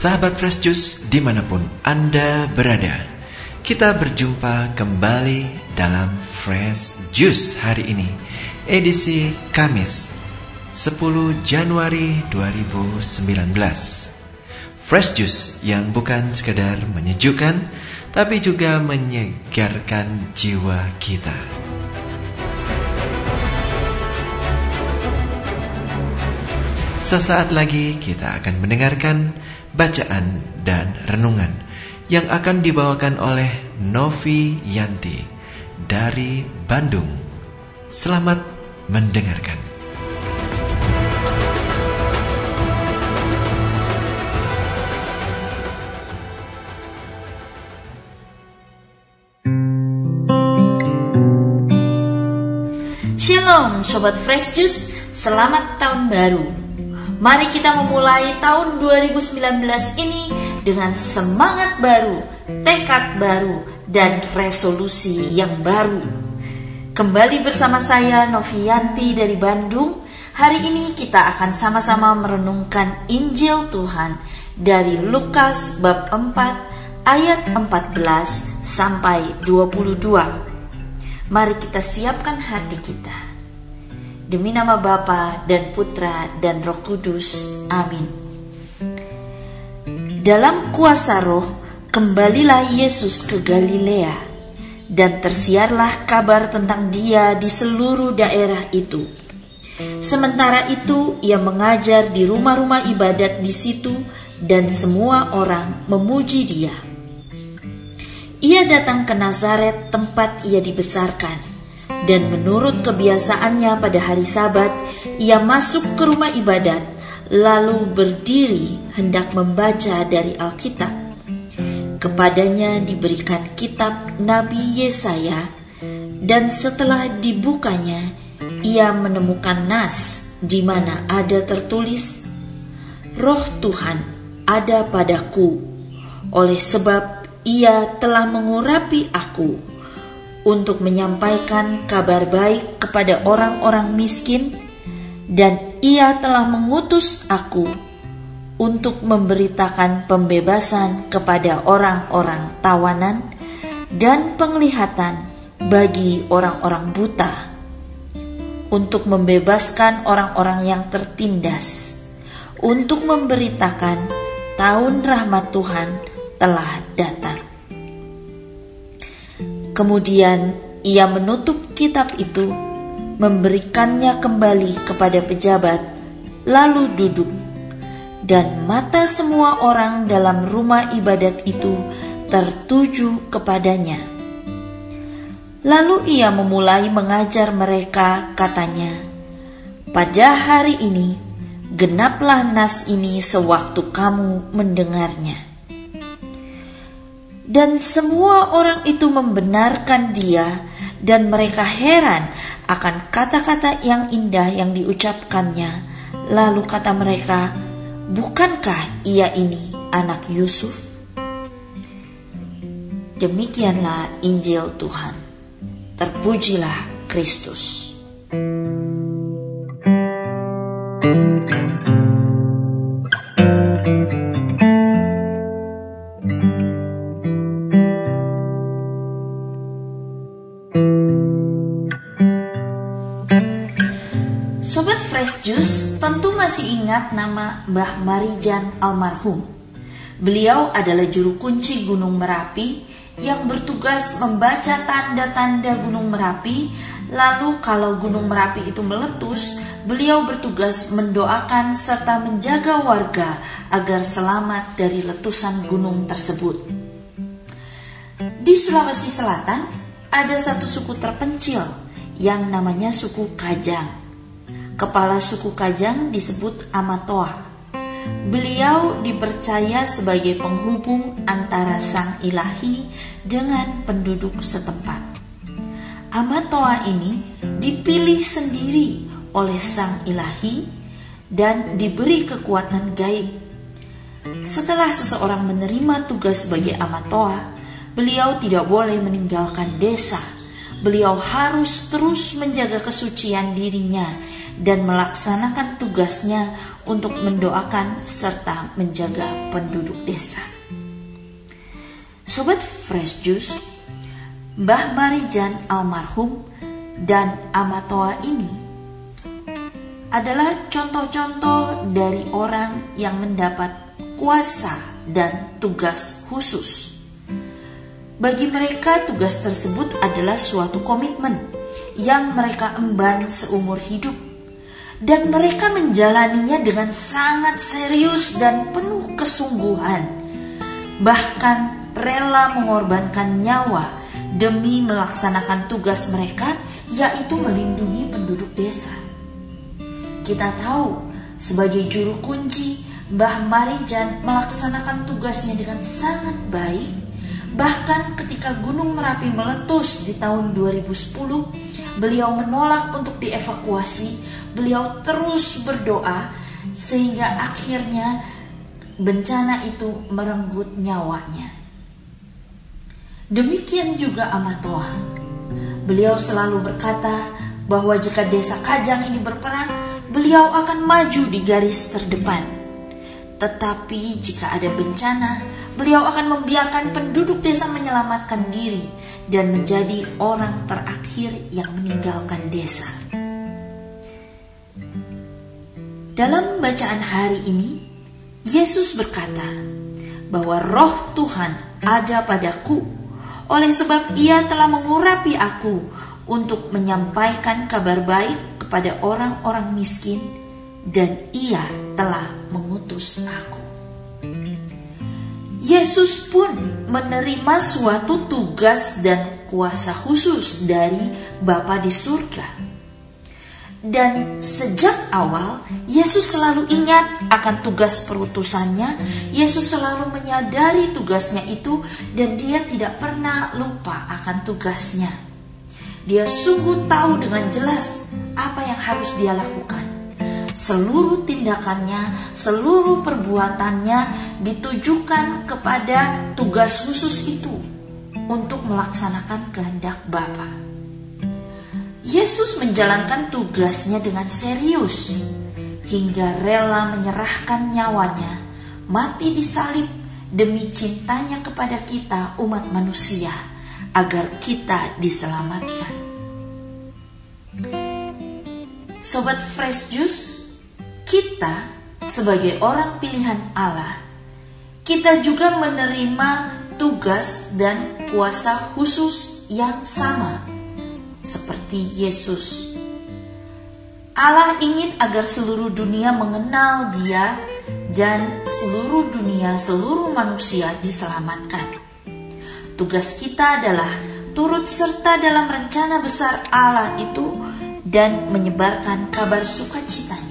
Sahabat Fresh Juice dimanapun Anda berada, kita berjumpa kembali dalam Fresh Juice hari ini, edisi Kamis 10 Januari 2019. Fresh Juice yang bukan sekedar menyejukkan, tapi juga menyegarkan jiwa kita. Sesaat lagi kita akan mendengarkan bacaan dan renungan yang akan dibawakan oleh Novi Yanti dari Bandung. Selamat mendengarkan. Shalom Sobat Fresh Juice, selamat tahun baru. Mari kita memulai tahun 2019 ini dengan semangat baru, tekad baru, dan resolusi yang baru. Kembali bersama saya Novianti dari Bandung. Hari ini kita akan sama-sama merenungkan Injil Tuhan dari Lukas bab 4 ayat 14 sampai 22. Mari kita siapkan hati kita. Demi nama Bapa dan Putra dan Roh Kudus. Amin. Dalam kuasa Roh, kembalilah Yesus ke Galilea, dan tersiarlah kabar tentang Dia di seluruh daerah itu. Sementara itu, Ia mengajar di rumah-rumah ibadat di situ, dan semua orang memuji Dia. Ia datang ke Nazaret, tempat Ia dibesarkan. Dan menurut kebiasaannya pada hari Sabat, ia masuk ke rumah ibadat, lalu berdiri hendak membaca dari Alkitab. Kepadanya diberikan kitab Nabi Yesaya, dan setelah dibukanya, ia menemukan nas di mana ada tertulis, Roh Tuhan ada padaku, oleh sebab Ia telah mengurapi aku untuk menyampaikan kabar baik kepada orang-orang miskin, dan Ia telah mengutus aku untuk memberitakan pembebasan kepada orang-orang tawanan dan penglihatan bagi orang-orang buta, untuk membebaskan orang-orang yang tertindas, untuk memberitakan tahun rahmat Tuhan telah datang. Kemudian ia menutup kitab itu, memberikannya kembali kepada pejabat, lalu duduk. Dan mata semua orang dalam rumah ibadat itu tertuju kepadanya. Lalu ia memulai mengajar mereka, katanya, pada hari ini, genaplah nas ini sewaktu kamu mendengarnya. Dan semua orang itu membenarkan Dia, dan mereka heran akan kata-kata yang indah yang diucapkannya. Lalu kata mereka, bukankah ia ini anak Yusuf? Demikianlah Injil Tuhan. Terpujilah Kristus. Sobat Fresh Juice tentu masih ingat nama Mbah Marijan almarhum. Beliau adalah juru kunci Gunung Merapi yang bertugas membaca tanda-tanda Gunung Merapi. Lalu kalau Gunung Merapi itu meletus, beliau bertugas mendoakan serta menjaga warga agar selamat dari letusan gunung tersebut. Di Sulawesi Selatan ada satu suku terpencil yang namanya suku Kajang. Kepala suku Kajang disebut Amatoa. Beliau dipercaya sebagai penghubung antara sang ilahi dengan penduduk setempat. Amatoa ini dipilih sendiri oleh sang ilahi dan diberi kekuatan gaib. Setelah seseorang menerima tugas sebagai Amatoa, beliau tidak boleh meninggalkan desa, beliau harus terus menjaga kesucian dirinya dan melaksanakan tugasnya untuk mendoakan serta menjaga penduduk desa. Sobat Fresh Juice, Mbah Marijan almarhum dan Amatoa ini adalah contoh-contoh dari orang yang mendapat kuasa dan tugas khusus. Bagi mereka, tugas tersebut adalah suatu komitmen yang mereka emban seumur hidup, dan mereka menjalaninya dengan sangat serius dan penuh kesungguhan, bahkan rela mengorbankan nyawa demi melaksanakan tugas mereka, yaitu melindungi penduduk desa. Kita tahu, sebagai juru kunci, Mbah Marijan melaksanakan tugasnya dengan sangat baik. Bahkan ketika Gunung Merapi meletus di tahun 2010, beliau menolak untuk dievakuasi. Beliau terus berdoa sehingga akhirnya bencana itu merenggut nyawanya. Demikian juga Amatoa. Beliau selalu berkata bahwa jika desa Kajang ini berperang, beliau akan maju di garis terdepan. Tetapi jika ada bencana, beliau akan membiarkan penduduk desa menyelamatkan diri dan menjadi orang terakhir yang meninggalkan desa. Dalam bacaan hari ini, Yesus berkata bahwa Roh Tuhan ada padaku, oleh sebab Ia telah mengurapi aku untuk menyampaikan kabar baik kepada orang-orang miskin, dan Ia telah mengutus aku. Yesus pun menerima suatu tugas dan kuasa khusus dari Bapa di surga. Dan sejak awal, Yesus selalu ingat akan tugas perutusannya. Yesus selalu menyadari tugasnya itu, dan dia tidak pernah lupa akan tugasnya. Dia sungguh tahu dengan jelas apa yang harus dia lakukan. Seluruh tindakannya, seluruh perbuatannya ditujukan kepada tugas khusus itu untuk melaksanakan kehendak Bapa. Yesus menjalankan tugasnya dengan serius hingga rela menyerahkan nyawanya, mati di salib demi cintanya kepada kita umat manusia agar kita diselamatkan. Sobat Fresh Juice, kita sebagai orang pilihan Allah, kita juga menerima tugas dan kuasa khusus yang sama seperti Yesus. Allah ingin agar seluruh dunia mengenal Dia dan seluruh dunia, seluruh manusia diselamatkan. Tugas kita adalah turut serta dalam rencana besar Allah itu dan menyebarkan kabar sukacitanya.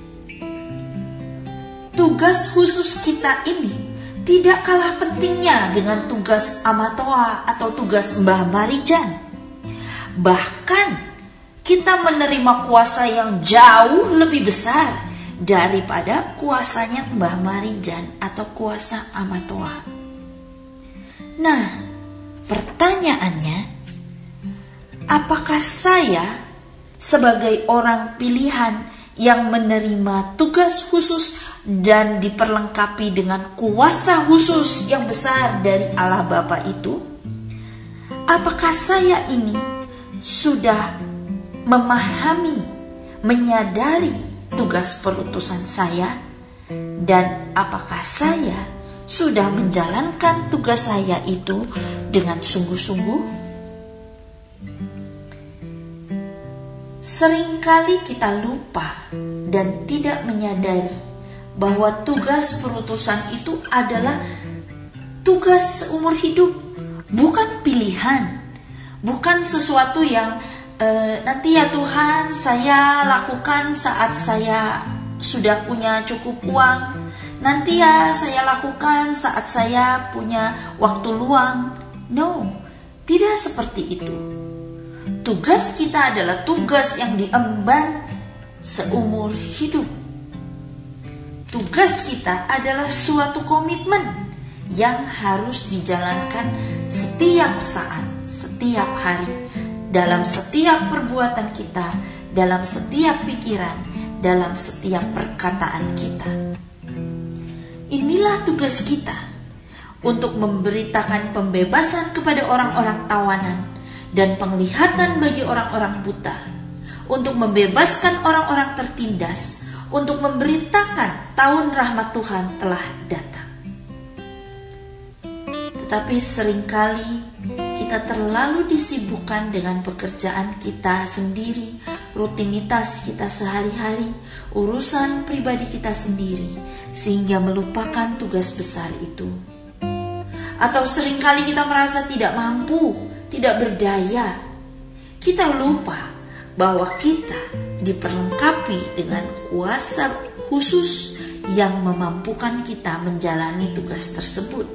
Tugas khusus kita ini tidak kalah pentingnya dengan tugas Amatoa atau tugas Mbah Marijan. Bahkan kita menerima kuasa yang jauh lebih besar daripada kuasanya Mbah Marijan atau kuasa Amatoa. Nah, pertanyaannya, apakah saya sebagai orang pilihan yang menerima tugas khusus dan diperlengkapi dengan kuasa khusus yang besar dari Allah Bapa itu, apakah saya ini sudah memahami, menyadari tugas perutusan saya, dan apakah saya sudah menjalankan tugas saya itu dengan sungguh-sungguh? Seringkali kita lupa dan tidak menyadari bahwa tugas perutusan itu adalah tugas seumur hidup, bukan pilihan, bukan sesuatu yang nanti ya Tuhan saya lakukan saat saya sudah punya cukup uang, nanti ya saya lakukan saat saya punya waktu luang. No, tidak seperti itu. Tugas kita adalah tugas yang diemban seumur hidup. Tugas kita adalah suatu komitmen yang harus dijalankan setiap saat, setiap hari, dalam setiap perbuatan kita, dalam setiap pikiran, dalam setiap perkataan kita. Inilah tugas kita, untuk memberitakan pembebasan kepada orang-orang tawanan dan penglihatan bagi orang-orang buta, untuk membebaskan orang-orang tertindas, untuk memberitakan tahun rahmat Tuhan telah datang. Tetapi seringkali kita terlalu disibukkan dengan pekerjaan kita sendiri, rutinitas kita sehari-hari, urusan pribadi kita sendiri, sehingga melupakan tugas besar itu. Atau seringkali kita merasa tidak mampu, tidak berdaya. Kita lupa bahwa kita diperlengkapi dengan kuasa khusus yang memampukan kita menjalani tugas tersebut.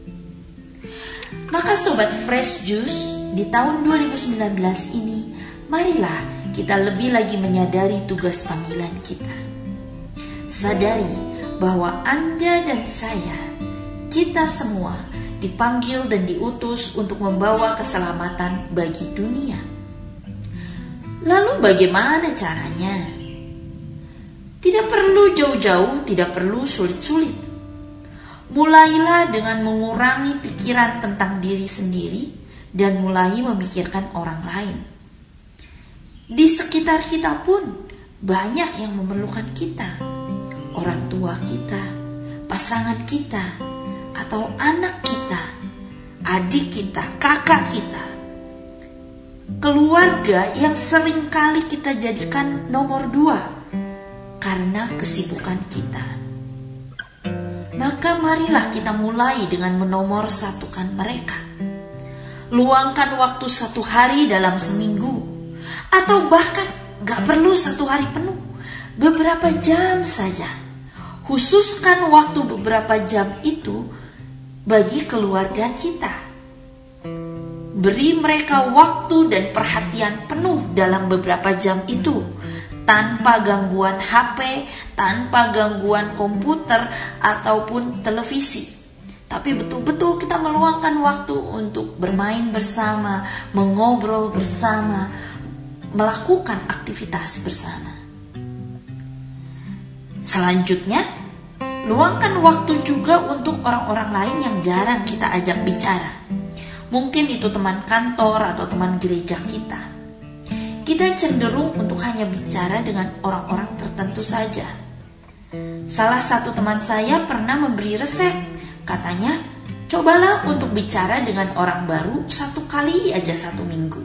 Maka Sobat Fresh Juice, di tahun 2019 ini, marilah kita lebih lagi menyadari tugas panggilan kita. Sadari bahwa Anda dan saya, kita semua dipanggil dan diutus untuk membawa keselamatan bagi dunia. Lalu bagaimana caranya? Tidak perlu jauh-jauh, tidak perlu sulit-sulit. Mulailah dengan mengurangi pikiran tentang diri sendiri dan mulai memikirkan orang lain. Di sekitar kita pun banyak yang memerlukan kita. Orang tua kita, pasangan kita, atau anak kita, adik kita, kakak kita. Keluarga yang sering kali kita jadikan nomor 2 karena kesibukan kita. Maka marilah kita mulai dengan menomor satukan mereka. Luangkan waktu 1 hari dalam seminggu, atau bahkan gak perlu 1 hari penuh, beberapa jam saja. Khususkan waktu beberapa jam itu bagi keluarga kita. Beri mereka waktu dan perhatian penuh dalam beberapa jam itu, tanpa gangguan HP, tanpa gangguan komputer ataupun televisi. Tapi betul-betul kita meluangkan waktu untuk bermain bersama, mengobrol bersama, melakukan aktivitas bersama. Selanjutnya, luangkan waktu juga untuk orang-orang lain yang jarang kita ajak bicara. Mungkin itu teman kantor atau teman gereja kita. Kita cenderung untuk hanya bicara dengan orang-orang tertentu saja. Salah satu teman saya pernah memberi resep. Katanya, cobalah untuk bicara dengan orang baru 1 kali aja 1 minggu.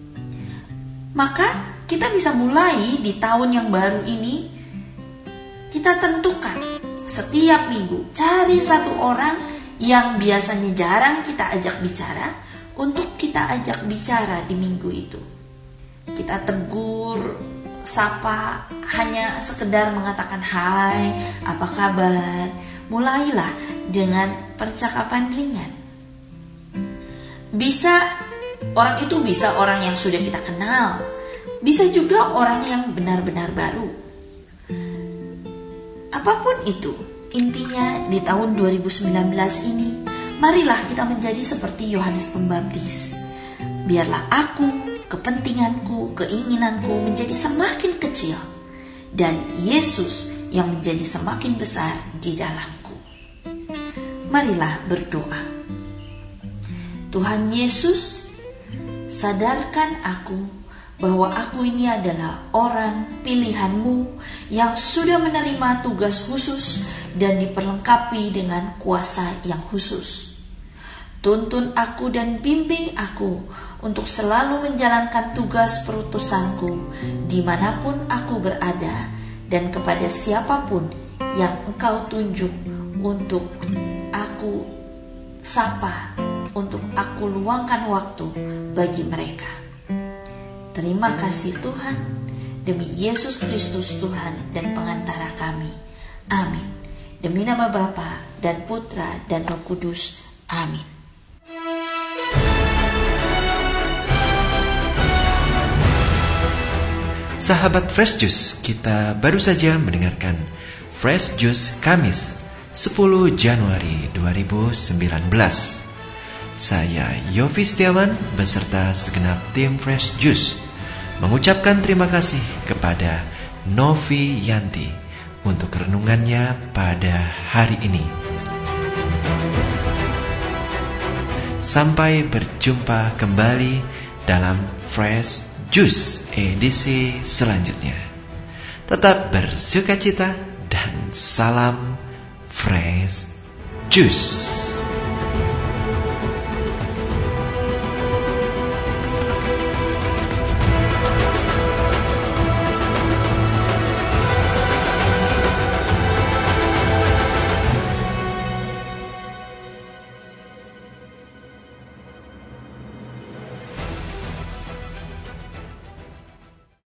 Maka kita bisa mulai di tahun yang baru ini. Kita tentukan setiap minggu cari 1 orang yang biasanya jarang kita ajak bicara, untuk kita ajak bicara di minggu itu. Kita tegur, sapa, hanya sekedar mengatakan hai, apa kabar. Mulailah dengan percakapan ringan. Orang itu bisa orang yang sudah kita kenal, bisa juga orang yang benar-benar baru. Apapun itu, intinya di tahun 2019 ini, marilah kita menjadi seperti Yohanes Pembaptis. Biarlah aku, kepentinganku, keinginanku menjadi semakin kecil, dan Yesus yang menjadi semakin besar di dalamku. Marilah berdoa. Tuhan Yesus, sadarkan aku bahwa aku ini adalah orang pilihan-Mu yang sudah menerima tugas khusus dan diperlengkapi dengan kuasa yang khusus. Tuntun aku dan bimbing aku untuk selalu menjalankan tugas perutusanku dimanapun aku berada dan kepada siapapun yang Engkau tunjuk untuk aku sapa, untuk aku luangkan waktu bagi mereka. Terima kasih Tuhan, demi Yesus Kristus Tuhan dan pengantara kami. Amin. Demi nama Bapa dan Putra dan Roh Kudus. Amin. Sahabat Fresh Juice, kita baru saja mendengarkan Fresh Juice Kamis 10 Januari 2019. Saya Yofi Setiawan beserta segenap tim Fresh Juice mengucapkan terima kasih kepada Novi Yanti untuk renungannya pada hari ini. Sampai berjumpa kembali dalam Fresh Juice edisi selanjutnya. Tetap bersukacita dan salam Fresh Juice.